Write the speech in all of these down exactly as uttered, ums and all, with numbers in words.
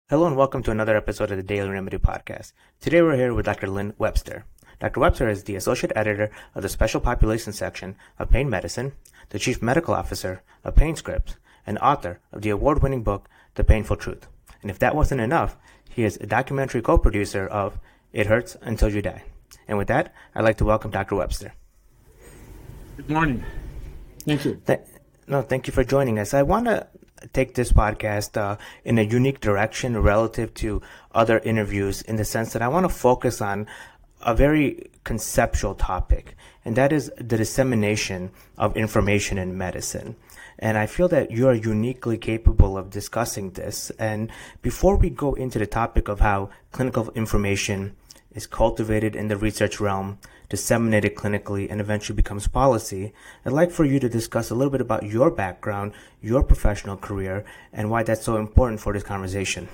Hello and welcome to another episode of the Daily Remedy Podcast. Today we're here with Doctor Lynn Webster. Doctor Webster is the Associate Editor of the Special Population Section of Pain Medicine, the Chief Medical Officer of Pain Scripts, and author of the award-winning book, The Painful Truth. And if that wasn't enough, he is a documentary co-producer of It Hurts Until You Die. And with that, I'd like to welcome Doctor Webster. Good morning. Thank you. Th- no, thank you for joining us. I want to take this podcast uh, in a unique direction relative to other interviews in the sense that I want to focus on a very conceptual topic, and that is the dissemination of information in medicine. And I feel that you are uniquely capable of discussing this. And before we go into the topic of how clinical information is cultivated in the research realm, disseminated clinically, and eventually becomes policy, I'd like for you to discuss a little bit about your background, your professional career, and why that's so important for this conversation.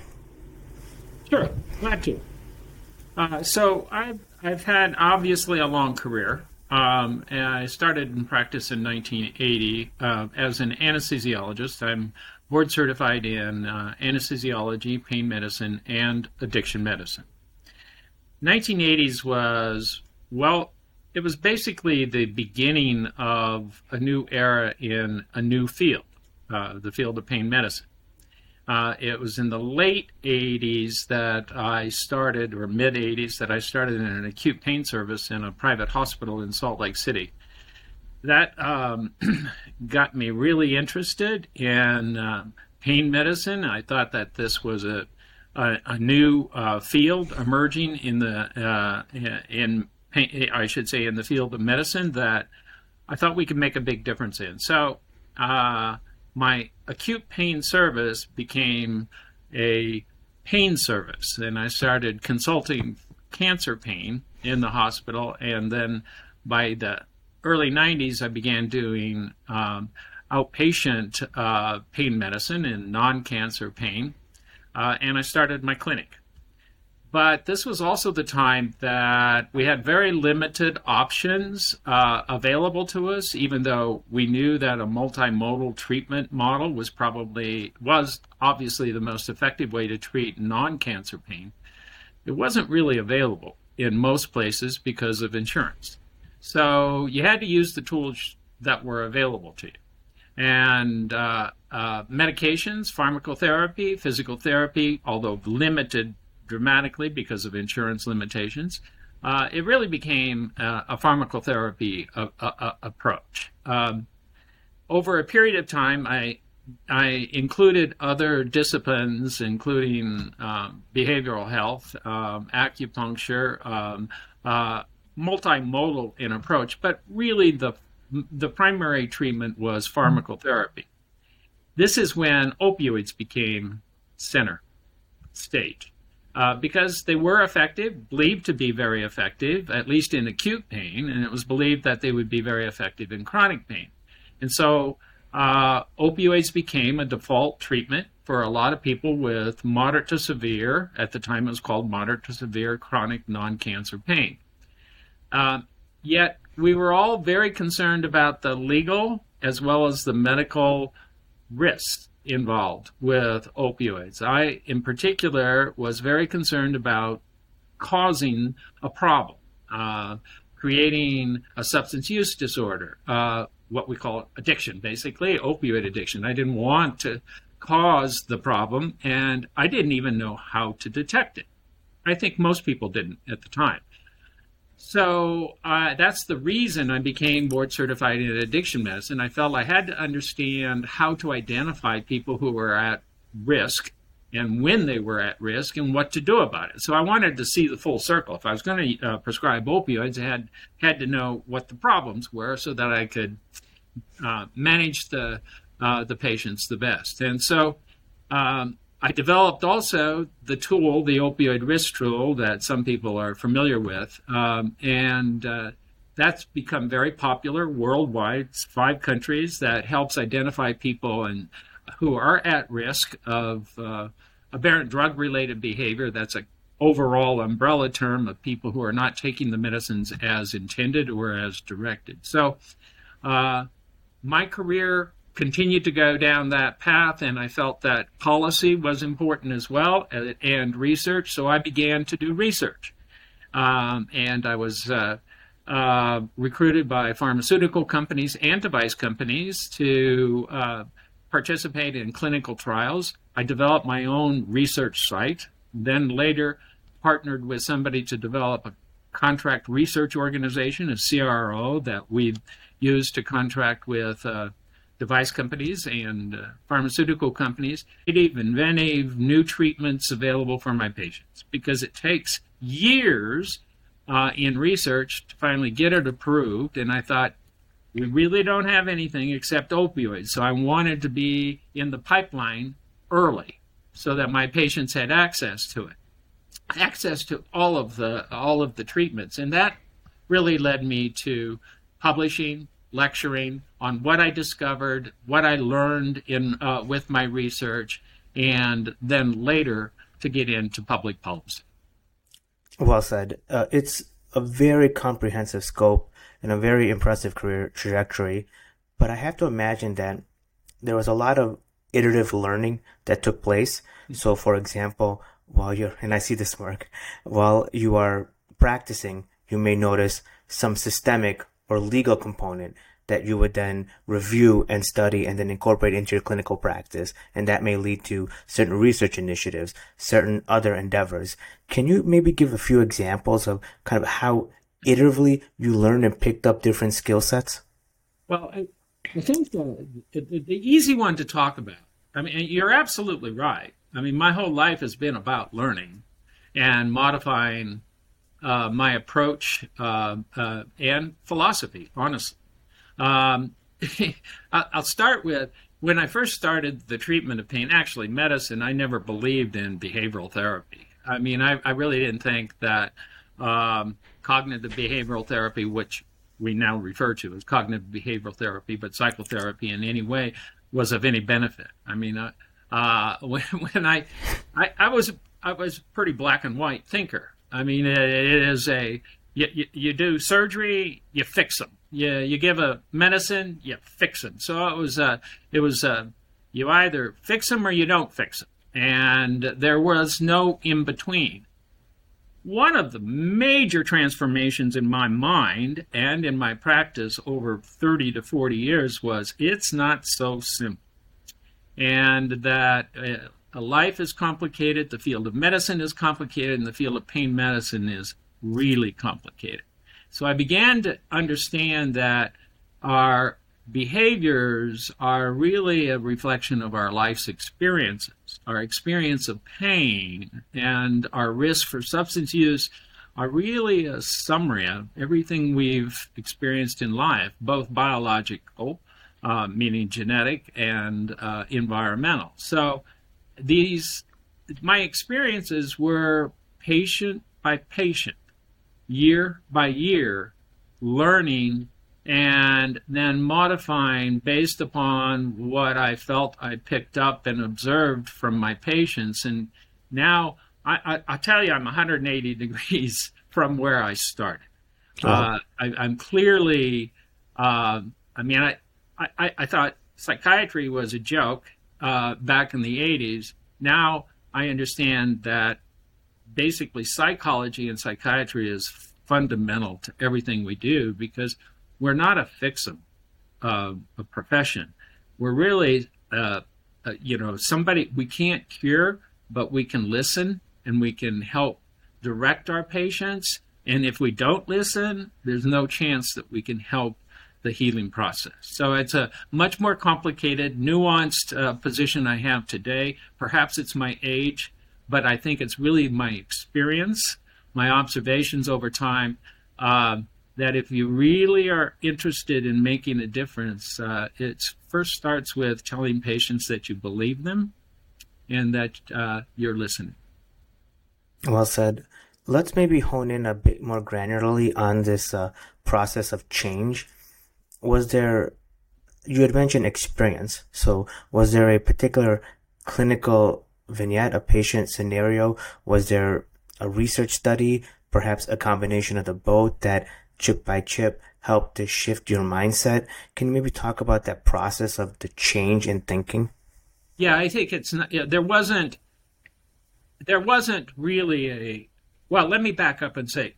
Sure, glad to. Uh, so I've, I've had obviously a long career. Um, and I started in practice in nineteen eighty uh, as an anesthesiologist. I'm board certified in uh, anesthesiology, pain medicine, and addiction medicine. nineteen eighties was, well, it was basically the beginning of a new era in a new field, uh, the field of pain medicine. Uh, it was in the late eighties that I started, or mid-eighties, that I started in an acute pain service in a private hospital in Salt Lake City. That um, got me really interested in uh, pain medicine. I thought that this was a A, a new uh, field emerging in the uh, in I should say in the field of medicine that I thought we could make a big difference in. So uh, my acute pain service became a pain service, and I started consulting cancer pain in the hospital. And then by the early nineties, I began doing um, outpatient uh, pain medicine and non-cancer pain. Uh, and I started my clinic. But this was also the time that we had very limited options uh, available to us, even though we knew that a multimodal treatment model was probably, was obviously the most effective way to treat non-cancer pain. It wasn't really available in most places because of insurance. So you had to use the tools that were available to you. And uh, uh, medications, pharmacotherapy, physical therapy, although limited dramatically because of insurance limitations, uh, it really became uh, a pharmacotherapy uh, uh, uh, approach. Um, over a period of time, I I included other disciplines, including um, behavioral health, um, acupuncture, um, uh, multimodal in approach, but really the the primary treatment was pharmacotherapy. This is when opioids became center stage uh, because they were effective, believed to be very effective, at least in acute pain, and it was believed that they would be very effective in chronic pain. And so uh, opioids became a default treatment for a lot of people with moderate to severe, at the time it was called moderate to severe chronic non-cancer pain. Uh, yet we were all very concerned about the legal as well as the medical risks involved with opioids. I, in particular, was very concerned about causing a problem, uh, creating a substance use disorder, uh, what we call addiction, basically, opioid addiction. I didn't want to cause the problem, and I didn't even know how to detect it. I think most people didn't at the time. So uh, that's the reason I became board certified in addiction medicine. I felt I had to understand how to identify people who were at risk and when they were at risk and what to do about it. So I wanted to see the full circle. If I was going to uh, prescribe opioids, I had, had to know what the problems were so that I could uh, manage the, uh, the patients the best. And so um, I developed also the tool, the opioid risk tool that some people are familiar with, um, and uh, that's become very popular worldwide. It's five countries that helps identify people and who are at risk of uh, aberrant drug-related behavior. That's an overall umbrella term of people who are not taking the medicines as intended or as directed. So uh, my career continued to go down that path, and I felt that policy was important as well, and, and research. So I began to do research, um, and I was uh, uh, recruited by pharmaceutical companies and device companies to uh, participate in clinical trials. I developed my own research site, then later partnered with somebody to develop a contract research organization, a C R O, that we've used to contract with uh, device companies and uh, pharmaceutical companies. It even inventive new treatments available for my patients, because it takes years uh, in research to finally get it approved. And I thought, we really don't have anything except opioids. So I wanted to be in the pipeline early so that my patients had access to it, access to all of the all of the treatments. And that really led me to publishing, lecturing on what I discovered, what I learned in uh, with my research, and then later to get into public policy. Well said. Uh, it's a very comprehensive scope and a very impressive career trajectory, but I have to imagine that there was a lot of iterative learning that took place. Mm-hmm. So, for example, while you're, and I see this work, while you are practicing, you may notice some systemic or legal component that you would then review and study and then incorporate into your clinical practice. And that may lead to certain research initiatives, certain other endeavors. Can you maybe give a few examples of kind of how iteratively you learned and picked up different skill sets? Well, I, I think the, the, the easy one to talk about, I mean, you're absolutely right. I mean, my whole life has been about learning and modifying uh, my approach uh, uh, and philosophy, honestly. Um, I'll start with, when I first started the treatment of pain, actually medicine, I never believed in behavioral therapy. I mean, I, I really didn't think that um, cognitive behavioral therapy, which we now refer to as cognitive behavioral therapy, but psychotherapy in any way, was of any benefit. I mean, uh, uh, when, when I, I, I was, I was a pretty black and white thinker. I mean, it, it is a, you, you, you do surgery, you fix them. You, you give a medicine, you fix them. So it was, uh, it was, uh, you either fix them or you don't fix them. And there was no in between. One of the major transformations in my mind and in my practice over thirty to forty years was, it's not so simple. And that uh, a life is complicated, the field of medicine is complicated, and the field of pain medicine is really complicated. So I began to understand that our behaviors are really a reflection of our life's experiences. Our experience of pain and our risk for substance use are really a summary of everything we've experienced in life, both biological, uh, meaning genetic, and uh, environmental. So these, my experiences were patient by patient, year by year, learning and then modifying based upon what I felt I picked up and observed from my patients. And now I, I, I tell you, I'm one hundred eighty degrees from where I started. Oh. Uh, I, I'm clearly, uh, I mean, I, I, I thought psychiatry was a joke uh, back in the eighties. Now I understand that basically psychology and psychiatry is fundamental to everything we do, because we're not a fix-em uh, a profession. We're really, uh, uh, you know, somebody we can't cure, but we can listen and we can help direct our patients. And if we don't listen, there's no chance that we can help the healing process. So it's a much more complicated, nuanced uh, position I have today. Perhaps it's my age, but I think it's really my experience, my observations over time, uh, that if you really are interested in making a difference, uh, it first starts with telling patients that you believe them and that uh, you're listening. Well said. Let's maybe hone in a bit more granularly on this uh, process of change. Was there, you had mentioned experience, so was there a particular clinical vignette, a patient scenario? Was there a research study, perhaps a combination of the both, that chip by chip helped to shift your mindset. Can you maybe talk about that process of the change in thinking? Yeah, I think it's not, yeah, there wasn't there wasn't really a well, let me back up and say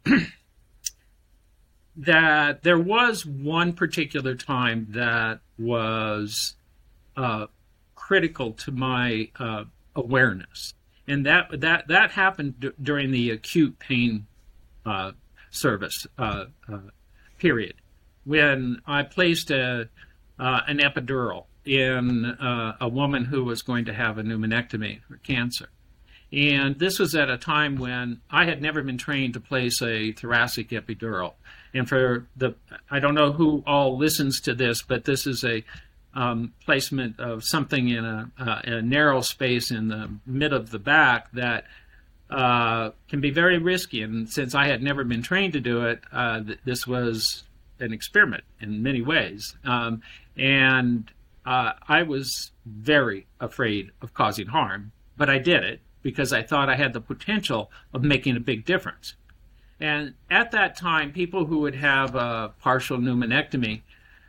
that there was one particular time that was uh, critical to my uh, awareness, and that that that happened d- during the acute pain uh, service uh, uh, period, when I placed a uh, an epidural in uh, a woman who was going to have a pneumonectomy for cancer. And this was at a time when I had never been trained to place a thoracic epidural. And for the, I don't know who all listens to this, but this is a um, placement of something in a, uh, a narrow space in the mid of the back that uh, can be very risky. And since I had never been trained to do it, uh, th- this was an experiment in many ways. Um, and uh, I was very afraid of causing harm, but I did it because I thought I had the potential of making a big difference. And at that time, people who would have a partial pneumonectomy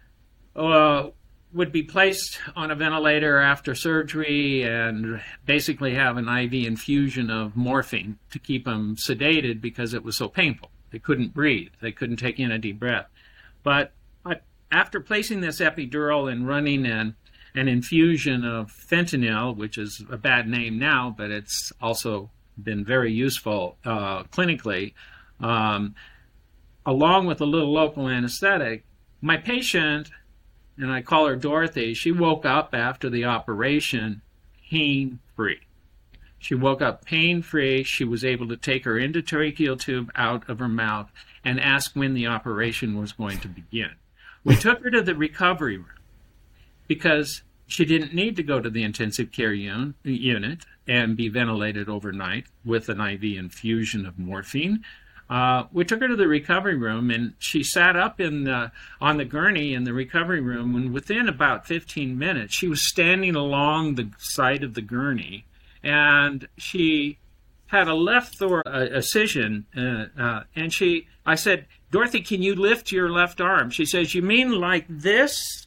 uh, would be placed on a ventilator after surgery and basically have an I V infusion of morphine to keep them sedated because it was so painful. They couldn't breathe. They couldn't take in a deep breath. But I, after placing this epidural and running an, an infusion of fentanyl, which is a bad name now, but it's also been very useful uh, clinically, um, along with a little local anesthetic, my patient, and I call her Dorothy, she woke up after the operation pain-free. She woke up pain-free. She was able to take her endotracheal tube out of her mouth and ask when the operation was going to begin. We took her to the recovery room because she didn't need to go to the intensive care un- unit and be ventilated overnight with an I V infusion of morphine. Uh, we took her to the recovery room, and she sat up in the, on the gurney in the recovery room, and within about fifteen minutes, she was standing along the side of the gurney, and she had a left thor- uh, incision, uh, uh, and she, I said, Dorothy, can you lift your left arm? She says, you mean like this?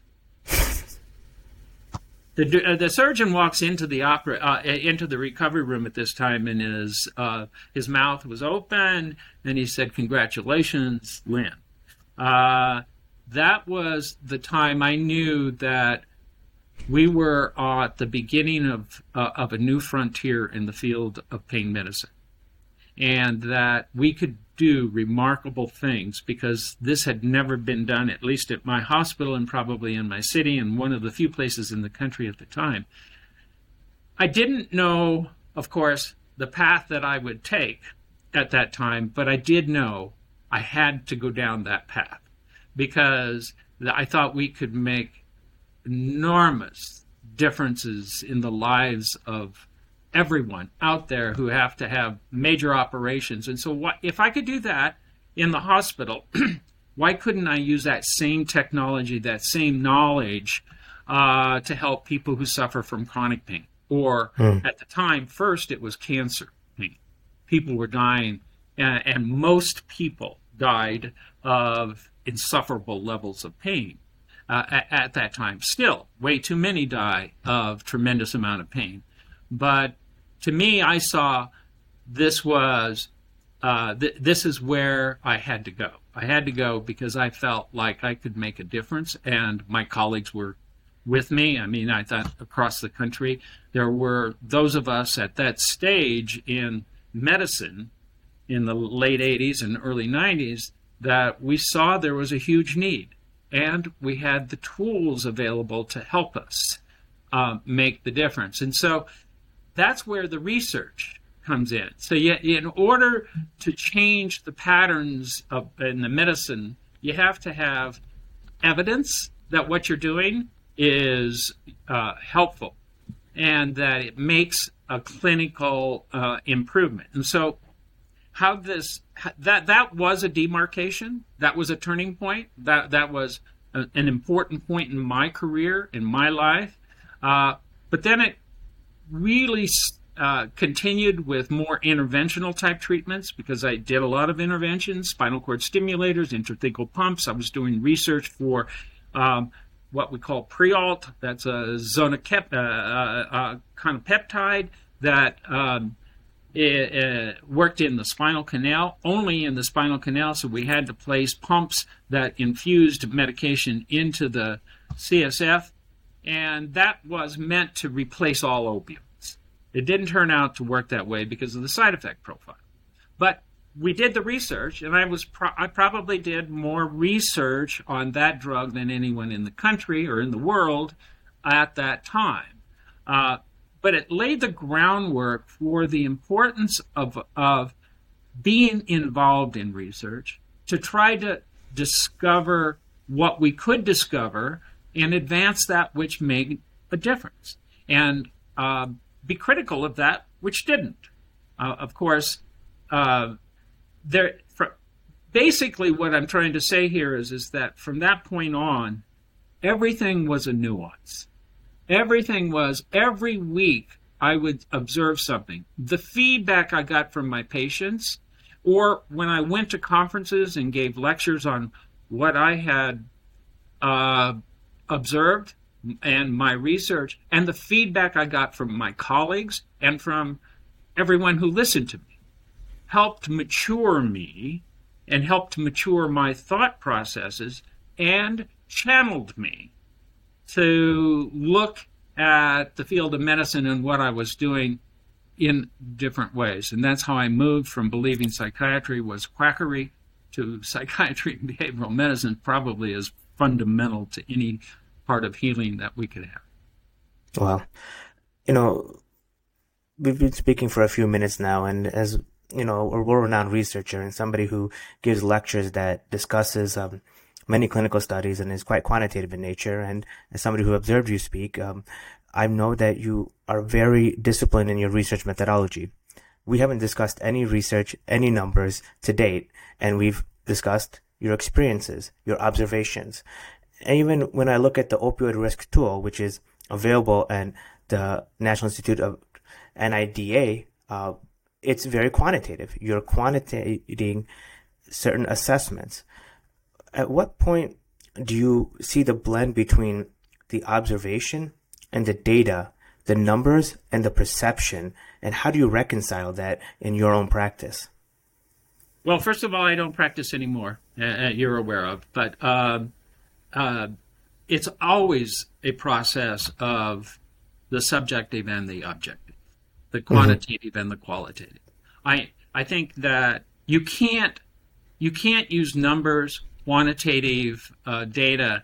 The, uh, the surgeon walks into the opera, uh, into the recovery room at this time, and his uh, his mouth was open, and he said, "Congratulations, Lynn." Uh, that was the time I knew that we were at the beginning of uh, of a new frontier in the field of pain medicine, and that we could do remarkable things because this had never been done, at least at my hospital and probably in my city and one of the few places in the country at the time. I didn't know, of course, the path that I would take at that time, but I did know I had to go down that path because I thought we could make enormous differences in the lives of everyone out there who have to have major operations. And so what, if I could do that in the hospital, why couldn't I use that same technology, that same knowledge uh, to help people who suffer from chronic pain? Or mm. at the time, first it was cancer pain. People were dying, and, and most people died of insufferable levels of pain uh, at, at that time. Still, way too many die of tremendous amount of pain. But to me, I saw this was, uh, th- this is where I had to go. I had to go because I felt like I could make a difference, and my colleagues were with me. I mean, I thought across the country, there were those of us at that stage in medicine in the late eighties and early nineties that we saw there was a huge need, and we had the tools available to help us uh, make the difference. And so that's where the research comes in. So you, in order to change the patterns of, in the medicine, you have to have evidence that what you're doing is uh, helpful and that it makes a clinical uh, improvement. And so how this that that was a demarcation, that was a turning point, that that was a, an important point in my career, in my life. Uh, but then it really uh, continued with more interventional type treatments because I did a lot of interventions, spinal cord stimulators, intrathecal pumps. I was doing research for um, what we call Prialt. That's a zonakep, uh, uh, uh, kind of peptide that um, it, it worked in the spinal canal, only in the spinal canal. So we had to place pumps that infused medication into the C S F, and that was meant to replace all opioids. It didn't turn out to work that way because of the side effect profile. But we did the research, and I was pro- I probably did more research on that drug than anyone in the country or in the world at that time. Uh, but it laid the groundwork for the importance of of being involved in research to try to discover what we could discover and advance that which made a difference, and uh, be critical of that which didn't. Uh, of course, uh, there. For, basically, what I'm trying to say here is, is that from that point on, everything was a nuance. Everything was, every week I would observe something. The feedback I got from my patients, or when I went to conferences and gave lectures on what I had uh, observed and my research, and the feedback I got from my colleagues and from everyone who listened to me, helped mature me and helped mature my thought processes and channeled me to look at the field of medicine and what I was doing in different ways. And that's how I moved from believing psychiatry was quackery to psychiatry and behavioral medicine probably is fundamental to any part of healing that we could have. Well, you know, we've been speaking for a few minutes now, and as you know, a world-renowned researcher and somebody who gives lectures that discusses um, many clinical studies and is quite quantitative in nature, and as somebody who observed you speak, um, I know that you are very disciplined in your research methodology. We haven't discussed any research, any numbers to date, and we've discussed your experiences, your observations. And even when I look at the opioid risk tool, which is available at the National Institute of N I D A, uh, it's very quantitative. You're quantitating certain assessments. At what point do you see the blend between the observation and the data, the numbers and the perception, and how do you reconcile that in your own practice? Well, first of all, I don't practice anymore, uh, you're aware of, but uh, uh, it's always a process of the subjective and the objective, the quantitative mm-hmm. and the qualitative. I I think that you can't you can't use numbers, quantitative uh, data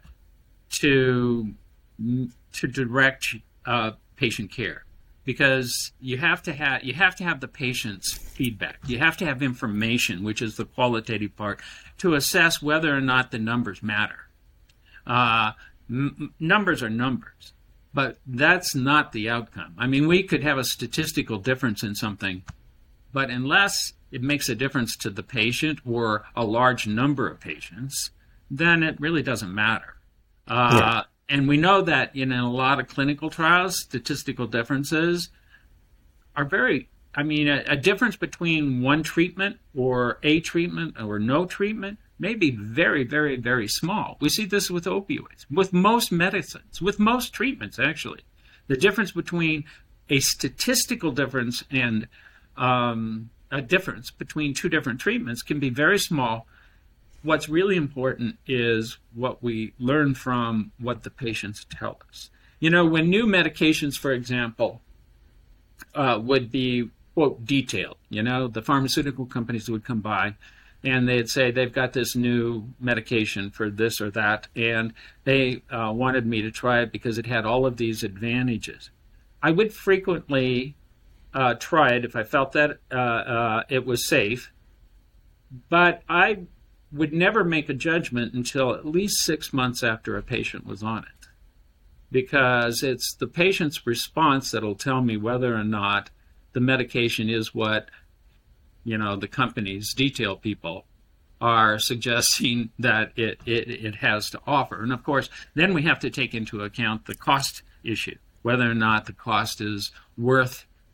to to direct uh, patient care, because you have to have you have to have the patient's feedback. You have to have information, which is the qualitative part, to assess whether or not the numbers matter. Uh, m- numbers are numbers, but that's not the outcome. I mean, we could have a statistical difference in something, but unless it makes a difference to the patient or a large number of patients, then it really doesn't matter. Uh, yeah. And we know that in a lot of clinical trials, statistical differences are very, I mean, a, a difference between one treatment or a treatment or no treatment may be very, very, very small. We see this with opioids, with most medicines, with most treatments, actually. The difference between a statistical difference and um, a difference between two different treatments can be very small. What's really important is what we learn from what the patients tell us. You know, when new medications, for example, uh, would be, quote, detailed, you know, the pharmaceutical companies would come by and they'd say they've got this new medication for this or that, and they uh, wanted me to try it because it had all of these advantages. I would frequently uh, try it if I felt that uh, uh, it was safe, but I would never make a judgment until at least six months after a patient was on it, because it's the patient's response that'll tell me whether or not the medication is what, you know, the companies, detail people, are suggesting that it, it, it has to offer. And of course, then we have to take into account the cost issue, whether or not the cost is worth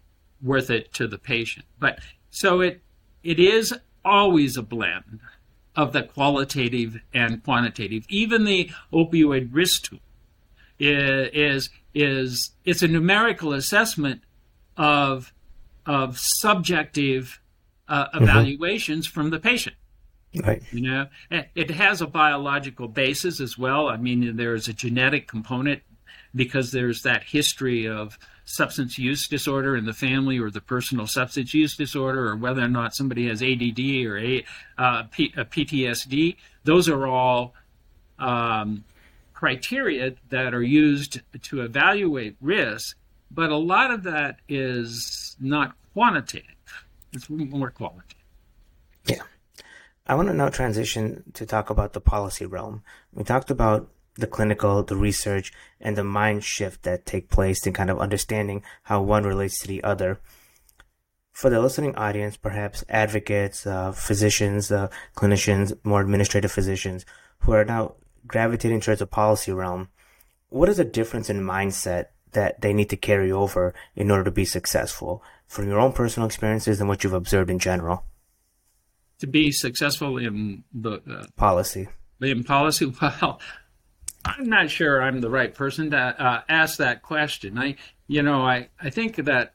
worth it to the patient. But so it it is always a blend of the qualitative and quantitative. Even the opioid risk tool is is it's a numerical assessment of of subjective uh, evaluations mm-hmm. from the patient. Right. You know, it has a biological basis as well. I mean, there's a genetic component because there's that history of substance use disorder in the family, or the personal substance use disorder, or whether or not somebody has A D D or a, uh, P, a P T S D. Those are all um, criteria that are used to evaluate risk, but a lot of that is not quantitative. It's more qualitative. Yeah. I want to now transition to talk about the policy realm. We talked about the clinical, the research, and the mind shift that take place in kind of understanding how one relates to the other. For the listening audience, perhaps advocates, uh, physicians, uh, clinicians, more administrative physicians who are now gravitating towards the policy realm, what is the difference in mindset that they need to carry over in order to be successful from your own personal experiences and what you've observed in general? To be successful in the uh, policy. In policy, well, I'm not sure I'm the right person to uh, ask that question. I, you know, I, I think that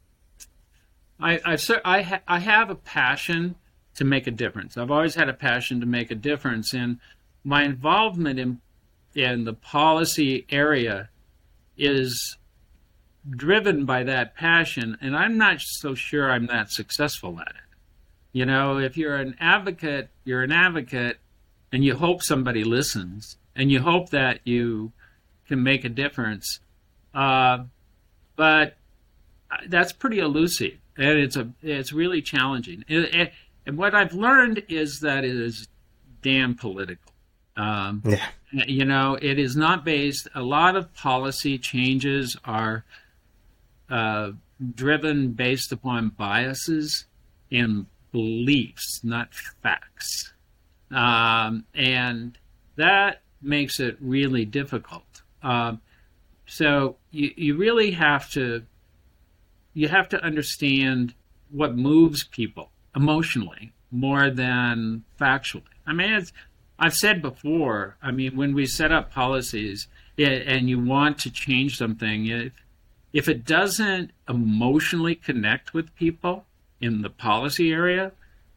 I I I, ha- I have a passion to make a difference. I've always had a passion to make a difference, and my involvement in in the policy area is driven by that passion, and I'm not so sure I'm that successful at it. You know, if you're an advocate, you're an advocate, and you hope somebody listens, and you hope that you can make a difference. Uh, but that's pretty elusive, and it's a it's really challenging. It, it, and what I've learned is that it is damn political. Um, yeah. You know, it is not based. A lot of policy changes are uh, driven based upon biases and beliefs, not facts. Um, and that makes it really difficult. Um, so you, you really have to, you have to understand what moves people emotionally more than factually. I mean, it's, I've said before, I mean, when we set up policies it, and you want to change something, if, if it doesn't emotionally connect with people in the policy area,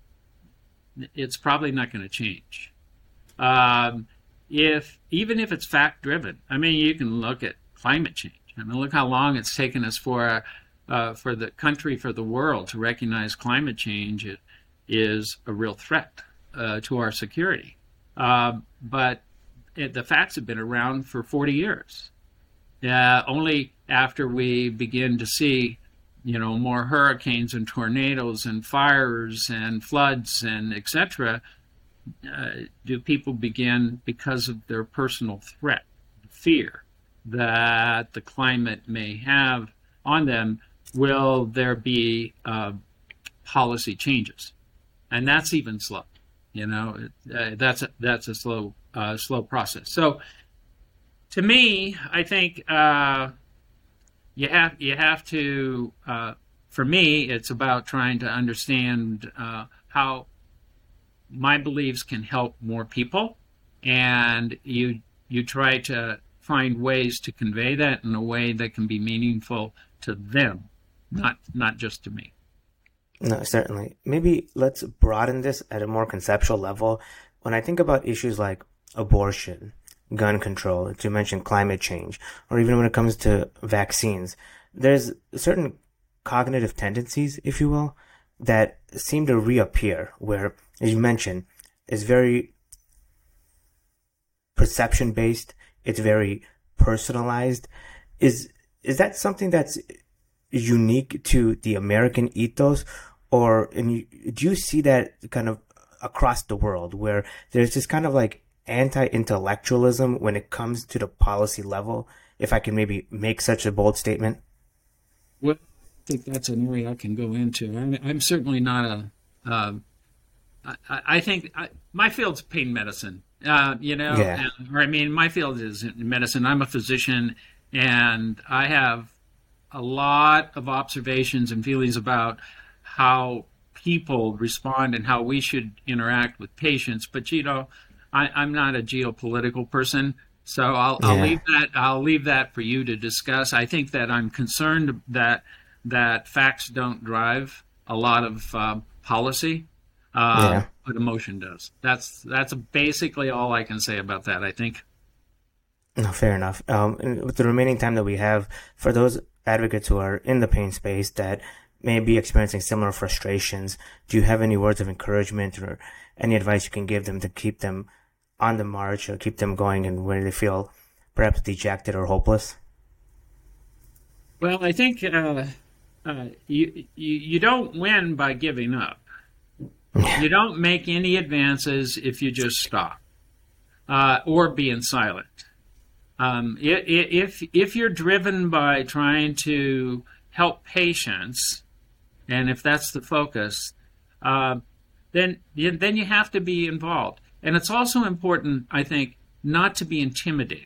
it's probably not going to change. Um, if even if it's fact driven, I mean, you can look at climate change. I mean, look how long it's taken us for uh, for the country, for the world to recognize climate change it is a real threat uh, to our security. Uh, but it, the facts have been around for forty years. Uh, only after we begin to see, you know, more hurricanes and tornadoes and fires and floods and et cetera, uh, do people begin, because of their personal threat, fear that the climate may have on them, will there be uh, policy changes? And that's even slow. You know, uh, that's a, that's a slow uh, slow process. So, to me, I think uh, you have you have to. Uh, for me, it's about trying to understand uh, how my beliefs can help more people, and you you try to find ways to convey that in a way that can be meaningful to them, not not just to me. No, certainly. Maybe let's broaden this at a more conceptual level. When I think about issues like abortion, gun control, to mention climate change, or even when it comes to vaccines, there's certain cognitive tendencies, if you will, that seem to reappear where, as you mentioned, it's very perception-based, it's very personalized. Is is that something that's unique to the American ethos, or and you, do you see that kind of across the world where there's this kind of like anti-intellectualism when it comes to the policy level, if I can maybe make such a bold statement? Well, I think that's an area I can go into. I'm, I'm certainly not a, uh, I, I think I, my field's pain medicine, uh, you know, yeah. and, or I mean, my field is medicine. I'm a physician, and I have a lot of observations and feelings about how people respond and how we should interact with patients. But, you know, I, I'm not a geopolitical person, so I'll, I'll Yeah. leave that. I'll leave that for you to discuss. I think that I'm concerned that that facts don't drive a lot of uh, policy, uh, Yeah. but emotion does. That's that's basically all I can say about that, I think. No, fair enough. Um, and with the remaining time that we have, for those advocates who are in the pain space that may be experiencing similar frustrations, do you have any words of encouragement or any advice you can give them to keep them on the march or keep them going and where they feel perhaps dejected or hopeless? Well, I think uh, uh, you, you you don't win by giving up. You don't make any advances if you just stop uh, or being silent. Um, if if you're driven by trying to help patients, and if that's the focus, uh, then then you have to be involved. And it's also important, I think, not to be intimidated.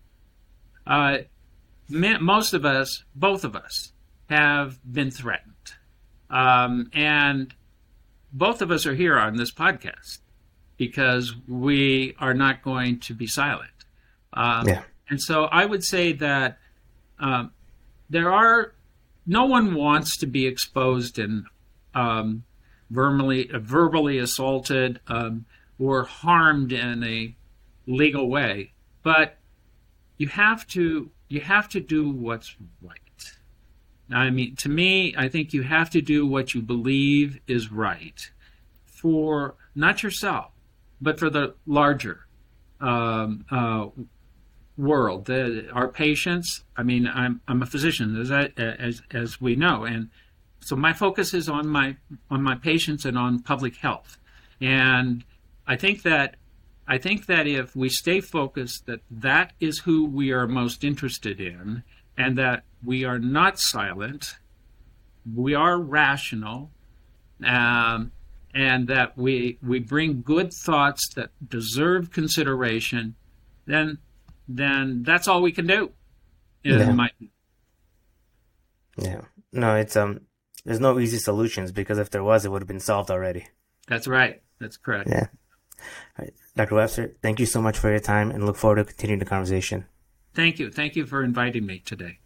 Uh, most of us, both of us, have been threatened, um, and both of us are here on this podcast because we are not going to be silent. Um, Yeah. And so I would say that um, there are, no one wants to be exposed and um, verbally, verbally assaulted um, or harmed in a legal way, but you have to you have to do what's right. I mean, to me, I think you have to do what you believe is right for not yourself, but for the larger um, uh, world, the, our patients. I mean, I'm I'm a physician, as I, as as we know, and so my focus is on my on my patients and on public health. And I think that I think that if we stay focused, that that is who we are most interested in, and that we are not silent, we are rational, um, and that we we bring good thoughts that deserve consideration, then. then that's all we can do. Yeah. My... Yeah. No, it's um there's no easy solutions because if there was, it would have been solved already. That's right. That's correct. Yeah. All right. Doctor Webster, thank you so much for your time and look forward to continuing the conversation. Thank you. Thank you for inviting me today.